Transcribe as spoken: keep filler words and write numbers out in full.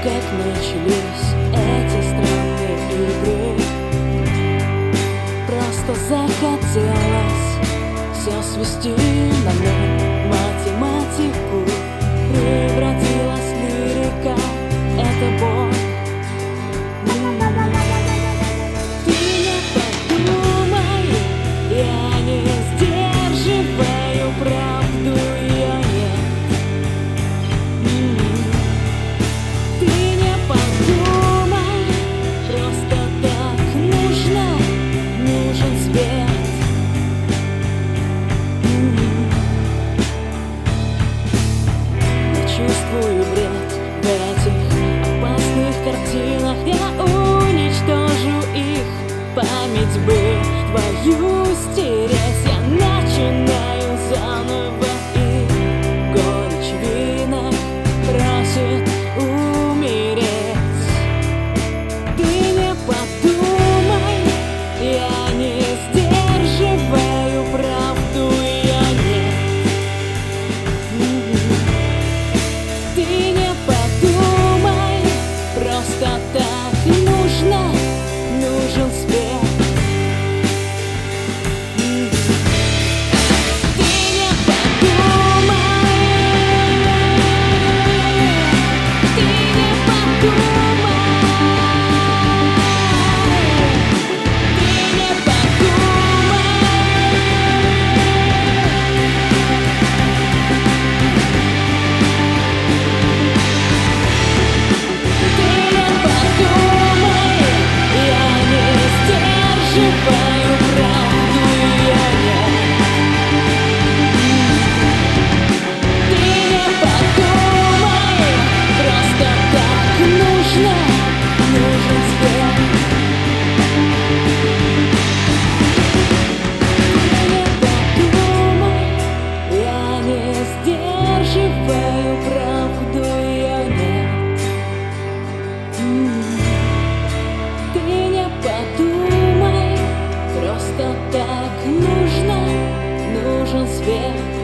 как начались эти странные игры. Просто захотелось все свести на ноль, математику. Превратилась лирика, это боль. Ты не подумай, я не сдерживаю правду, я нет. Ты не подумай, просто так нужно, нужен свет. Я чувствую бред в этих опасных картинах, я уничтожу их, память бы твою стереть. Я начинаю заново, и горечь в винах просит умереть. Ты не подумай, я не сдерживаю правду, я нет. Ты не подумай, просто так нужно, нужен свет. Сдерживаю правду, я нет. Ты не подумай, просто так нужно, нужен свет.